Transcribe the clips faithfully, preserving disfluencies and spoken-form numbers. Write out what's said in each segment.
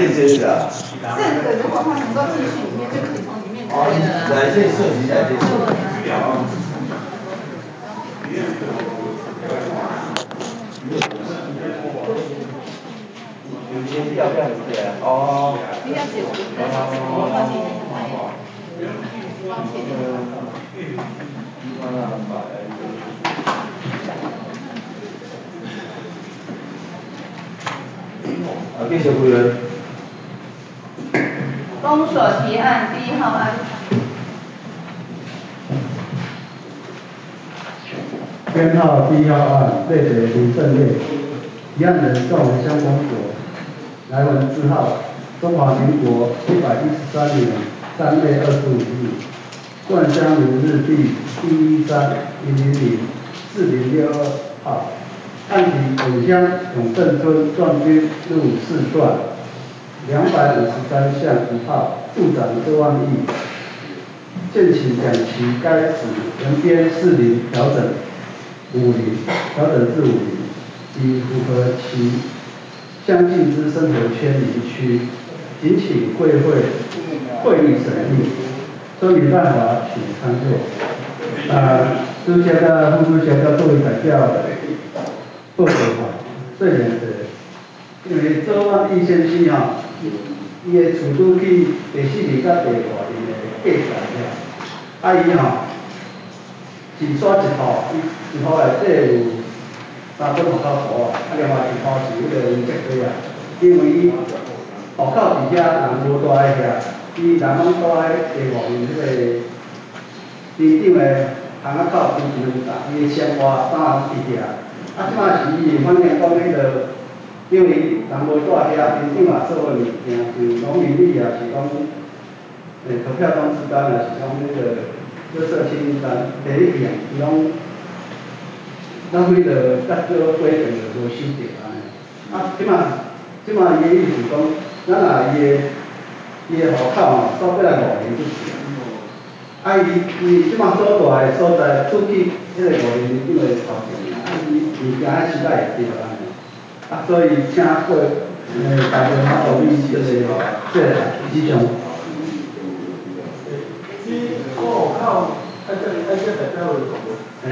线接起来。 这个如果它能够继续里面，就可以从里面哦，哪一线涉及哪一线？有些要不要写啊？哦。 应该写我的我放进去买。 啊，继续回来。 公所提案第一号案。 编号第一号案，类别卢正烈，提案人赵文香公所，来文字号中华民国一百一十三年三月二十五日，段香林日第一一三零零零四零六二号，案题本乡永正村壮军路四段两百五十三项一号，部长周万义，建请两期该址原编四零调整五零，调整至五零，以符合其相近之生活圈邻区，仅请贵会会议审议。说明办法请参阅。啊，朱协的副主协的作为代表报告哈，虽然是因为周万义先生啊，伊的厝拄去第四年甲第五年的计算了，啊伊吼。是刷一号，伊一号内底有三本户口簿啊，啊另外一号是迄个黄色纸啊。因为伊户口伫遐人无住喺遐，伊人拢住喺第五年迄个镇长的巷仔口附近搭，伊的生活当然伫遐。啊，即摆是伊反映讲迄个，因为人无住遐，镇长也做个物件，像农民历啊，是讲诶投票当时间啊，是讲迄个。要设清单，第一点，伊讲，咱为了甲这个规定就无修订安尼。啊，即马即马伊的意思讲，咱若伊的伊的户口吼，到过来五年就是。啊，伊伊即马所住的所在，出去迄个五年因为头前，啊伊物件迄时代会对安尼。啊，所以请过诶大家嘛同意这个这个以上。 哦，靠！哎，这哎这在这位。 嗯。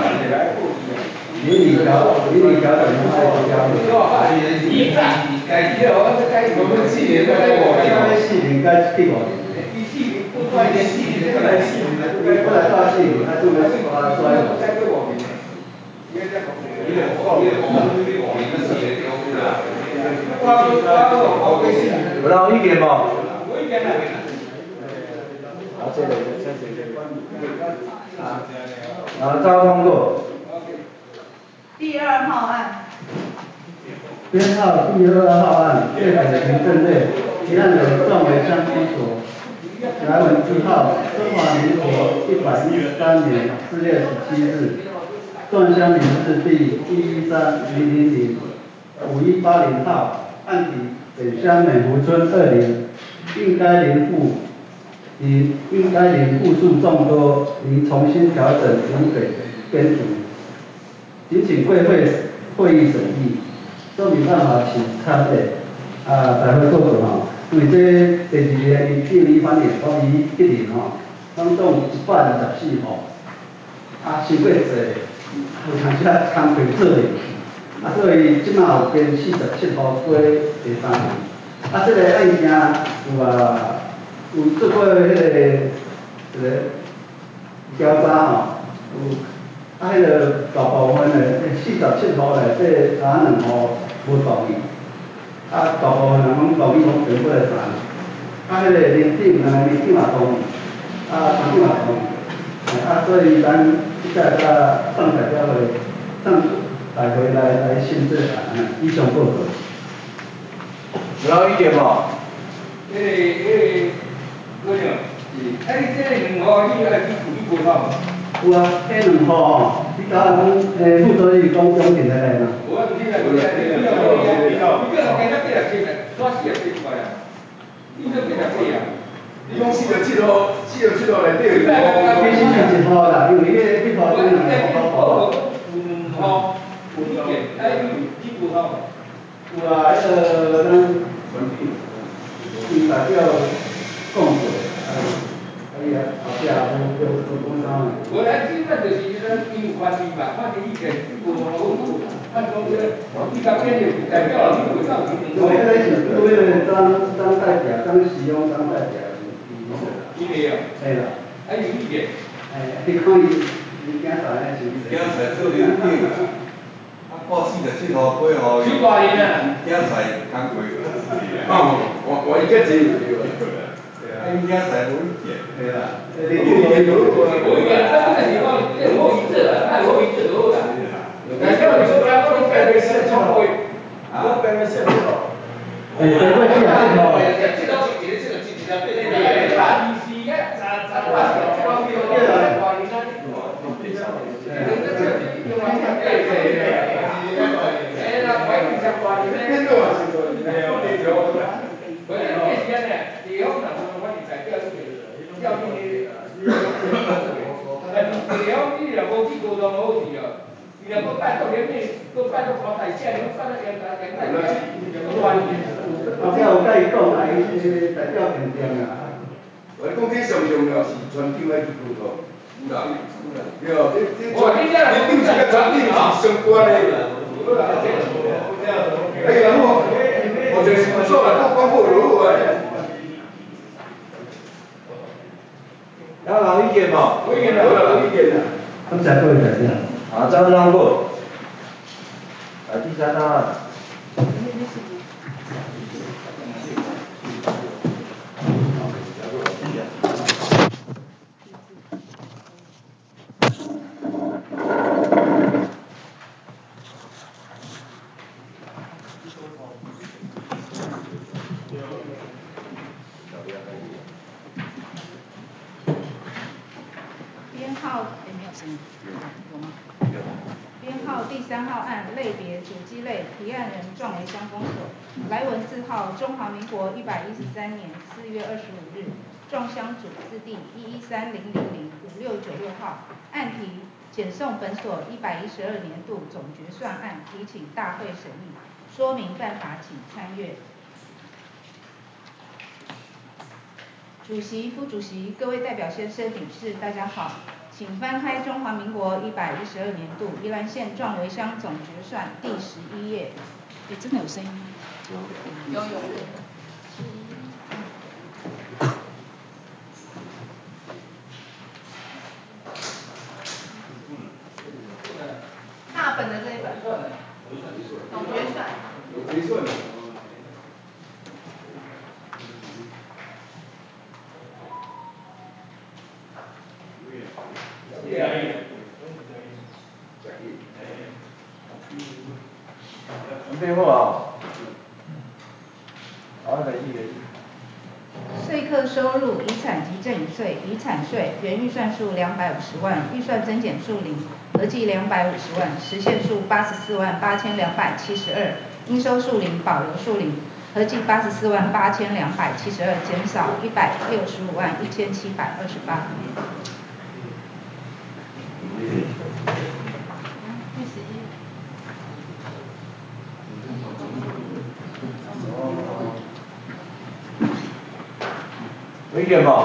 你你调，你你调整的话，调。 你该你该调，我该我们四年该我调。四年该第五年。 第四年不多一点，四年再来四年， 本来到四年，他就没把它抓了。 再给我们。因为这个，因为我因为我们这边我们四年丢不了。我我我我跟四年。不到一点吧。我一点了。 啊，这个这这这啊，啊，交通过。 第二号案。 编号第二号案，列改行政类，提案人赵维香公所，来文字号中华民国一百一十三年四月十七日，段香林日第一一三零零零五一八零号，案题本乡美湖村二林，应该邻户。因应该邻户数众多，应重新调整原北编组，仅请贵会会议审议，说明办法请参阅。啊，大会报告吼，因为这第二个伊建议反映讲伊一年吼，总共一百二十四户，啊，伤过济，有当时啊工课做哩，啊，所以即马有编四十七户过第三年，啊，这个案件有啊。有做过迄、那个一个调查吼，有啊迄个大部分的四十七户内底，有两户无同意，啊大部分人拢同意讲全部来查，啊迄个林长啊林长也同意，啊村长也同意，啊所以咱即个甲上代表会上大会来来审这案，以上报告。 有要意见无？ 诶诶。哥娘，哎，这两户你来去处理过喏？ 有啊，这两户吼，你甲讲诶，负责人讲中庭的来嘛？ 我唔知啦，我来你个我你个，你个今仔几啊千个，抓四十七块啊？你个几啊几啊？你讲四十七号，四十七号内底有。 必须是一户啦，因为迄个一户对两个户口。 有两户，有一件，哎，有几户口？ 有啊，迄个咱。 伊大表讲过，啊，啊伊后壁无无无讲啥。 无咱基本就是咱义务管理嘛，反正意见无好好，按讲这伊甲边就代表你会上去。 因为迄个是对个张张代表，张时雍张代表。 伊个啊。 系啦。 还有意见。 哎，你看伊伊囝仔咧是。 囝仔做领导，啊，过四十七号过后， 几大年啊？ 囝仔工作。 哦，我我应该只有对啦。啊，囝仔无意见。 系啦。 无意见就无意见，咱这个地方这无意志啦，太无意志好啦。但是你说咱我白眉山创会，我白眉山创。 哎，对对对啊，这个。 这个是这个这个是这个对对对。大意思个，咱咱我是光明的，光明的。哎，那关于相关的，那个是说，没有没有。我这个时间呢，以后呢，我我在调这个调这个，但是以后你若无去沟通好事哦，你若搁拜托连面，搁拜托跑台线，你拜托连台连台线，就乱去。 后壁有甲伊讲啊，伊是代表肯定啊。 我讲这上重要是全场来去沟通。有啦，有啦。对，这这我你这你这个传递是相关的。哎呀，我我就是不错了，都光顾如哎。 有有意见无？ 有意见啦，有意见啦。 咁才过来呀。 啊，张张过。来第三档案。 编号诶没有声音，有吗？有。编号第三号案，类别主机类，提案人壮维乡公所，来文字号中华民国一百一十三年四月二十五日，壮乡组字第一一三零零零五六九六号，案题检送本所一百一十二年度总决算案，提请大会审议，说明办法请参阅。主席、副主席、各位代表先生、女士，大家好，请翻开中华民国一百一十二年度宜兰县壮维乡总决算第十一页。哎，真的有声音吗？有，有有。大本的这一本，总决算。 有结算。 准备好啊？好，来一个。 税课收入、遗产及赠与税、遗产税原预算数两百五十万，预算增减数零，合计两百五十万，实现数八十四万八千两百七十二，应收数零，保留数零，合计八十四万八千两百七十二，减少一百六十五万一千七百二十八。 有意见无？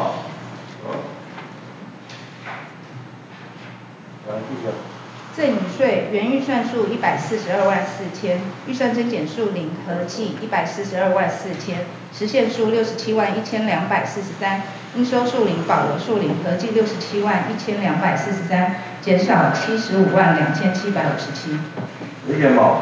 赠与税原预算数一百四十二万四千，预算增减数零，合计一百四十二万四千，实现数六十七万一千两百四十三，应收数零，保留数零，合计六十七万一千两百四十三，减少七十五万两千七百五十七。 有意见无？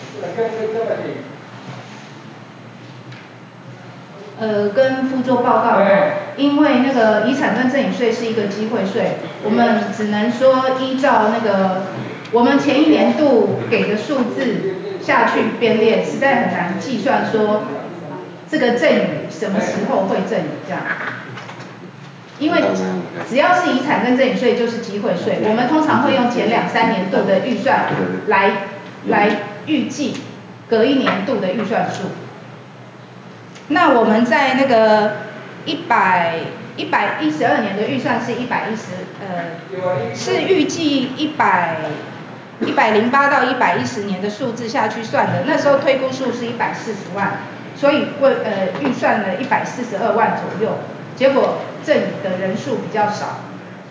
呃，跟副座报告，因为那个遗产跟赠与税是一个机会税，我们只能说依照那个我们前一年度给的数字下去编列，实在很难计算说这个赠与什么时候会赠与这样。因为只要是遗产跟赠与税就是机会税，我们通常会用前两三年度的预算来来预计隔一年度的预算数。那我们在那个一百一百一十二年的预算是一百一十，呃，是预计一百一百零八到一百一十年的数字下去算的，那时候推估数是一百四十万， 所以为呃预算了一百四十二万左右，结果赠与的人数比较少。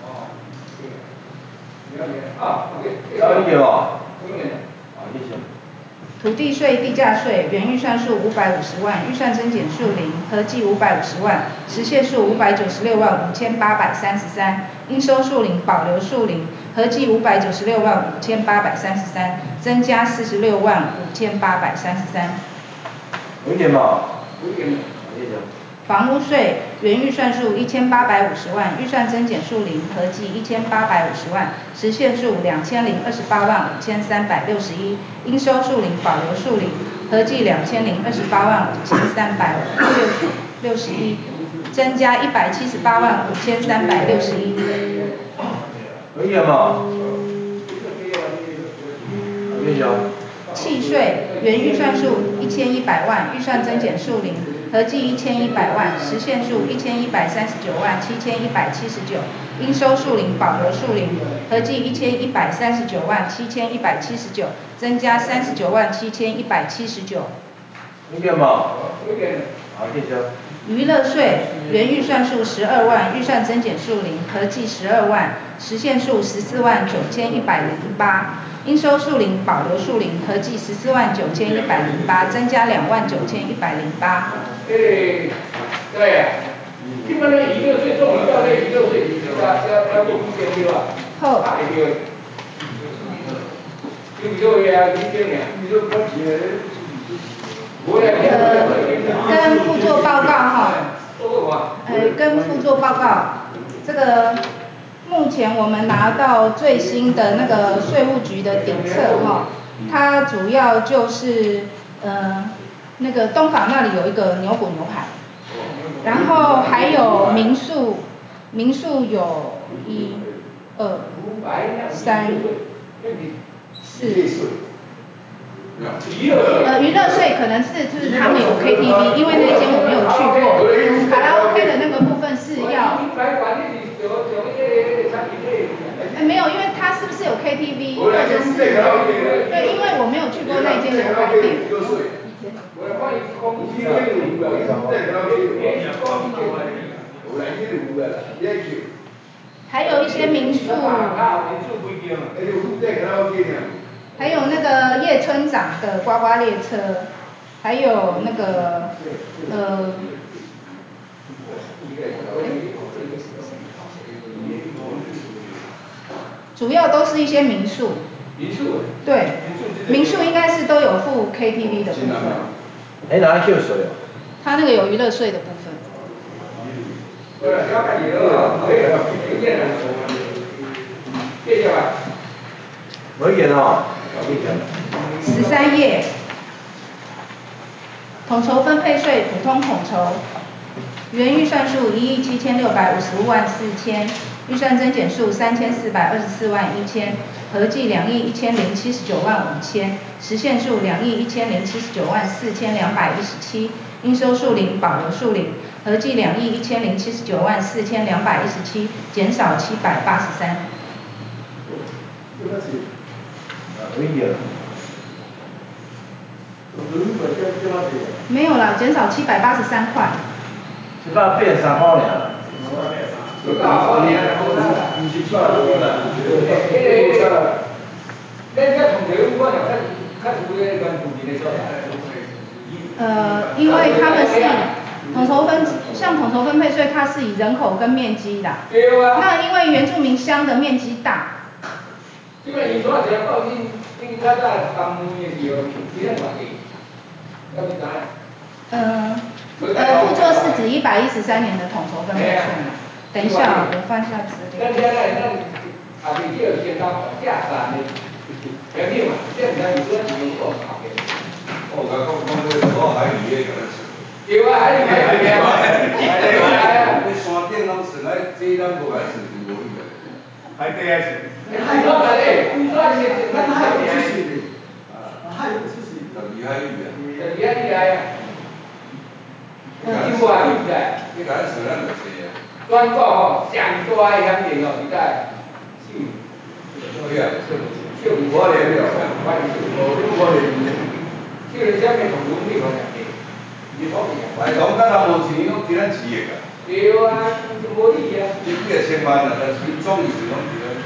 啊，要理解吧？好，谢谢。 土地税、地价税原预算数五百五十万，预算增减数零，合计五百五十万，实现数五百九十六万五千八百三十三，应收数零，保留数零，合计五百九十六万五千八百三十三，增加四十六万五千八百三十三。 有一点吧？有一点。谢谢。 房屋税原预算数一千八百五十万，预算增减数零，合计一千八百五十万，实现数两千零二十八万五千三百六十一，应收数零，保留数零，合计两千零二十八万五千三百六十一，增加一百七十八万五千三百六十一。 有一点吧？谢谢。 契税原预算数一千一百万，预算增减数零，合计一千一百万，实现数一千一百三十九万七千一百七十九，应收数零，保留数零，合计一千一百三十九万七千一百七十九，增加三十九万七千一百七十九。 有点吧？有点。好，谢谢。 娱乐税原预算数十二万，预算增减数零，合计十二万，实现数十四万九千一百零八，应收数零，保留数零，合计十四万九千一百零八，增加两万九千一百零八。 诶，对呀，基本上娱乐税重要的娱乐税，要要要做一点对吧？ 好。 大一点。有有呀，一点点，你说不钱。 呃，跟副作报告哈，呃，跟副作报告，这个目前我们拿到最新的那个税务局的底册哈，它主要就是呃那个东港那里有一个牛骨牛排，然后还有民宿，民宿有一、二、三、四。呃，娱乐税可能是就是他们有 K T V， 因为那间我没有去过。卡拉 OK 的那个部分是要。哎，没有，因为它是不是有 K T V， 或者是对，因为我没有去过那间牛排店。还有一些民宿。还有那个叶村长的呱呱列车，还有那个呃，主要都是一些民宿。 民宿。 对，民宿应该是都有付 K T V 的部分。 哎，哪里有税啊？ 他那个有娱乐税的部分。 对，要看娱乐，可以的，有点难说。谢谢吧。 没演哦。 十三页，统筹分配税普通统筹，原预算数一亿七千六百五十五万四千，预算增减数三千四百二十四万一千，合计两亿一千零七十九万五千，实现数两亿一千零七十九万四千两百一十七，应收数零，保留数零，合计两亿一千零七十九万四千两百一十七，减少七百八十三。没有啦，减少七百八十三块。 七百变三毛了。 呃，因为他们是以统筹分，像统筹分配税，它是以人口跟面积的。那因为原住民乡的面积大。 因为你说只要报进，应该在当面有几点管理，要不然。 嗯，呃，副作是指一百一十三年的统筹分配税嘛？等一下，我翻下资料。 那现在那啊，你这个先当价三的，原定嘛，现在你说你有多少的？我刚刚讲这个海里的可能是。有啊，海里海里啊，海里啊，你山顶拢是来，这咱无来是无理的。海底还是。海底嘞，你说是，那海底是的，啊，海底是的，就离海里啊，就离海里来啊。你无海里在，你讲是咱就是啊。专国吼，上大的乡镇哦，是在秀，对啊，秀秀我连了，反正秀我连，秀人下面从农地方来的， 来讲，敢若无钱，拢今咱饲个。 对啊，无理啊。 你几个千万啊，但是总是拢是咱。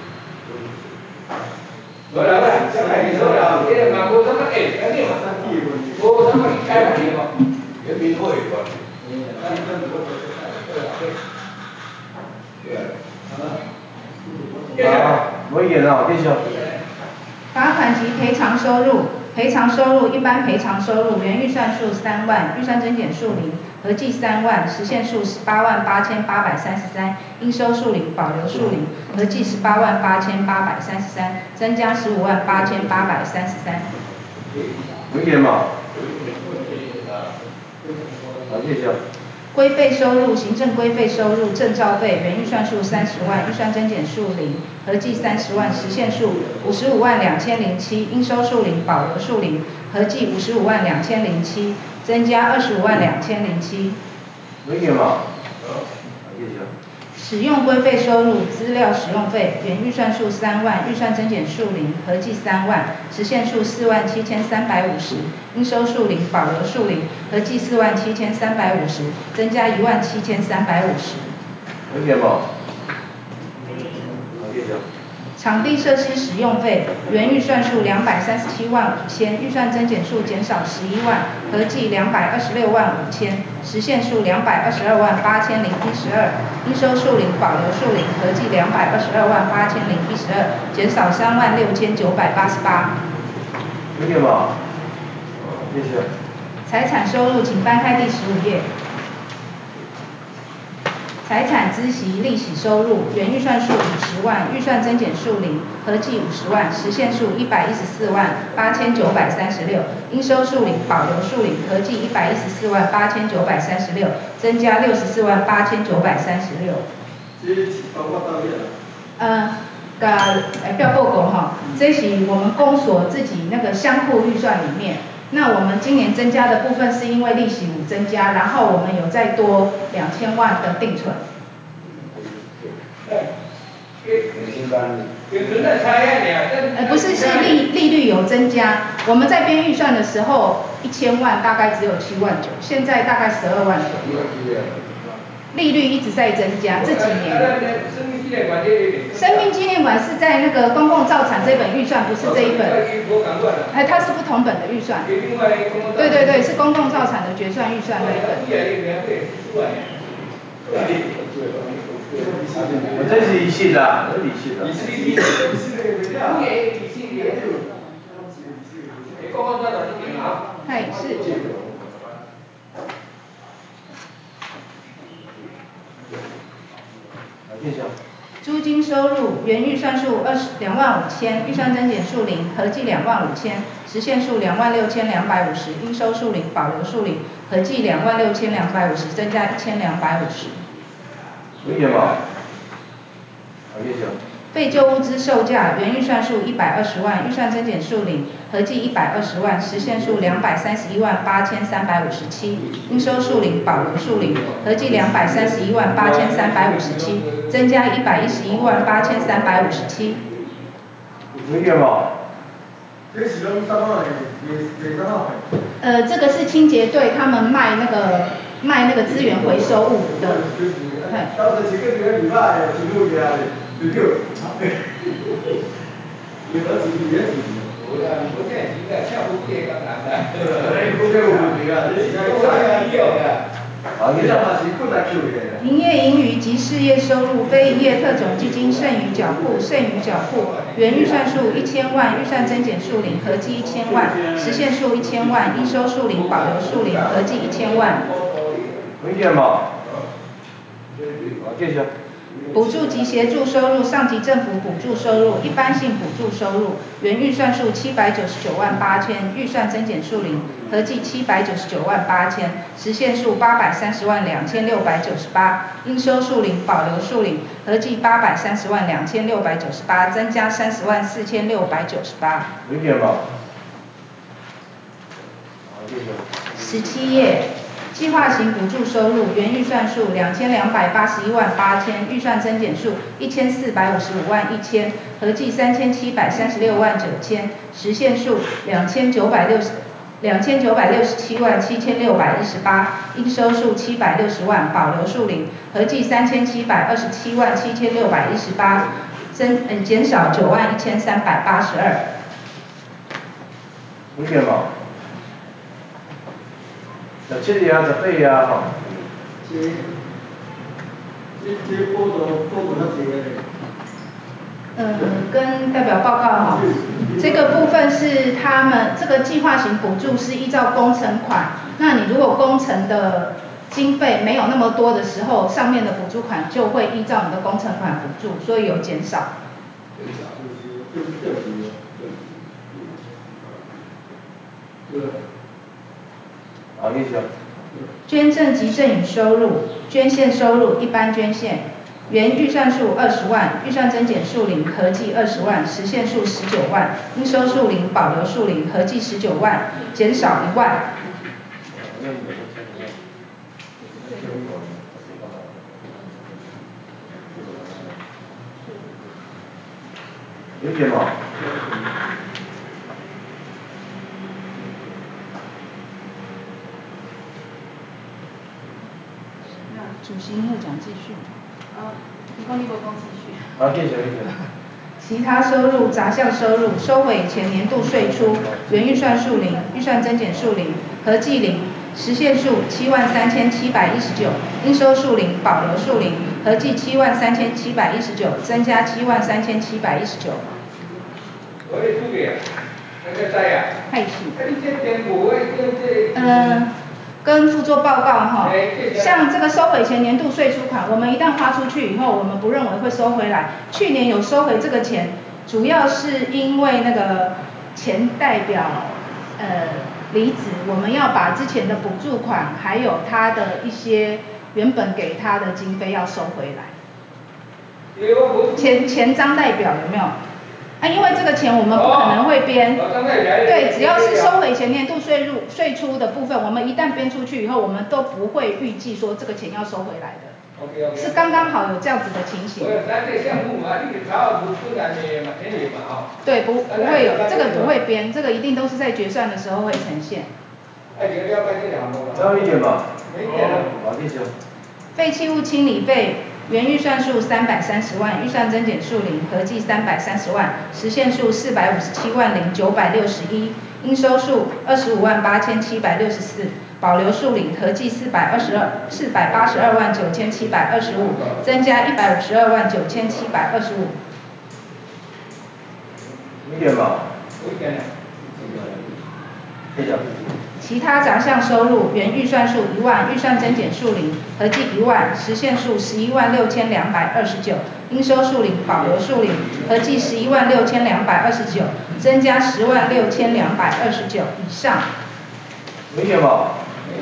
好啦好啦，再来你说啦，这个嘛无什么诶，赶紧嘛，无什么开玩笑嘛。 人民会馆。好，我演了，继续。 罚款及赔偿收入，赔偿收入一般赔偿收入原预算数三万，预算增减数零，合计三万，实现数十八万八千八百三十三，应收数零，保留数零，合计十八万八千八百三十三，增加十五万八千八百三十三。 有点嘛？好，谢谢。 规费收入、行政规费收入、证照费原预算数三十万，预算增减数零，合计三十万，实现数五十五万两千零七，应收数零，保留数零，合计五十五万两千零七，增加二十五万两千零七。 有点嘛？好，谢谢。 使用规费收入、资料使用费原预算数三万，预算增减数零，合计三万，实现数四万七千三百五十，应收数零，保留数零，合计四万七千三百五十，增加一万七千三百五十。 有点嘛？好，谢谢。 场地设施使用费原预算数两百三十七万五千，预算增减数减少十一万，合计两百二十六万五千，实现数两百二十二万八千零一十二，应收数零，保留数零，合计两百二十二万八千零一十二，减少三万六千九百八十八。 有点嘛？谢谢。 财产收入，请翻开第十五页。财产孳息利息收入原预算数五十万，预算增减数零，合计五十万，实现数一百一十四万八千九百三十六，应收数零，保留数零，合计一百一十四万八千九百三十六，增加六十四万八千九百三十六。 这是包括到月了。 呃，个呃不要报告哈，这是我们公所自己那个箱库预算里面。那我们今年增加的部分是因为利息五增加，然后我们有再多两千万的定存。呃，不是，是利利率有增加。我们在编预算的时候，一千万大概只有七万九，现在大概十二万左右。利率一直在增加，这几年。生命纪念馆是在那个公共造产这本预算，不是这一本。哎，它是不同本的预算。对对对，是公共造产的决算预算那一本。 我这是理性的，这是理性的。理性理性嗨，是。租金收入原预算数二十两万五千，预算增减数零，合计两万五千，实现数两万六千两百五十，应收数零，保留数零，合计两万六千两百五十，增加一千两百五十。 有点嘛？好，谢谢。 废旧物资售价原预算数一百二十万，预算增减数零，合计一百二十万，实现数两百三十一万八千三百五十七，应收数零，保留数零，合计两百三十一万八千三百五十七，增加一百一十一万八千三百五十七。 有点嘛？ 这是拢什么的？没什么。 呃，这个是清洁队他们卖那个卖那个资源回收物的。 到时一个月礼拜一路下来，就六。你儿子你儿子。我呀，我现在现在下午几点刚拿的？哎，不给我们这个，这是啥药的？好，你让他是过来救的。 营业盈余及事业收入非营业特种基金剩余缴付剩余缴付原预算数一千万，预算增减数零，合计一千万，实现数一千万，应收数零，保留数零，合计一千万。 有点嘛？好，谢谢。 补助及协助收入上级政府补助收入一般性补助收入原预算数七百九十九万八千，预算增减数零，合计七百九十九万八千，实现数八百三十万两千六百九十八，应收数零，保留数零，合计八百三十万两千六百九十八，增加三十万四千六百九十八。 有点嘛？好，谢谢。 十七页。计划型补助收入原预算数两千两百八十一万八千，预算增减数一千四百五十五万一千，合计三千七百三十六万九千，实现数两千九百六十两千九百六十七万七千六百一十八，应收数七百六十万，保留数零，合计三千七百二十七万七千六百一十八，增嗯减少九万一千三百八十二。 有见无？十七啊，十八啊，吼。 这这这报道报道较侪嘞。 嗯，跟代表报告哈，这个部分是他们这个计划型补助是依照工程款，那你如果工程的经费没有那么多的时候，上面的补助款就会依照你的工程款补助，所以有减少。 好，你讲。 捐赠及赠与收入，捐献收入一般捐献。原预算数二十万，预算增减数零，合计二十万，实现数十九万，应收数零，保留数零，合计十九万，减少一万。 有见无？ 那主席会讲继续。啊，你讲你无讲继续。 啊，继续继续。 其他收入杂项收入收回前年度税出，原预算数零，预算增减数零，合计零，实现数七万三千七百一十九，应收数零，保留数零，合计七万三千七百一十九，增加七万三千七百一十九。 我咧注意啊，那个在啊。 派系。 你这点五位这这。 嗯。跟副座报告哈，像这个收回前年度税出款，我们一旦花出去以后，我们不认为会收回来。去年有收回这个钱，主要是因为那个前代表呃离职，我们要把之前的补助款还有他的一些原本给他的经费要收回来。前前张代表有没有？啊，因为这个钱我们不可能会编， 哦、 对，只要是收回前年度税入税出的部分，我们一旦编出去以后，我们都不会预计说这个钱要收回来的， okay, okay. 是刚刚好有这样子的情形。对，不不会有，这个不会编，这个一定都是在决算的时候会呈现。 有意见吗？没意见了，好，继续。 废弃物清理费。原预算数三百三十万，预算增减数零，合计三百三十万，实现数四百五十七万零九百六十一，应收数二十五万八千七百六十四，保留数零，合计四百二十二四百八十二万九千七百二十五，增加一百五十二万九千七百二十五。 意见吗？ 有意见。 谢谢。 其他杂项收入原预算数一万，预算增减数零，合计一万，实现数十一万六千两百二十九，应收数零，保留数零，合计十一万六千两百二十九，增加十万六千两百二十九以上。 有意见吗？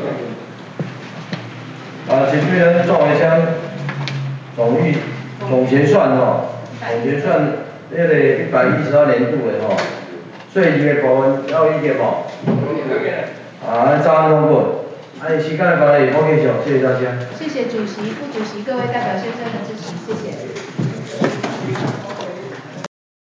啊，请对人赵维香总预总结算哦，总结算那个一百一十二年度的吼，税金的部分有意见无？有意见。啊，照案通过。按时间的管理，我继续，谢谢大家。 谢谢主席、副主席、各位代表先生的支持，谢谢。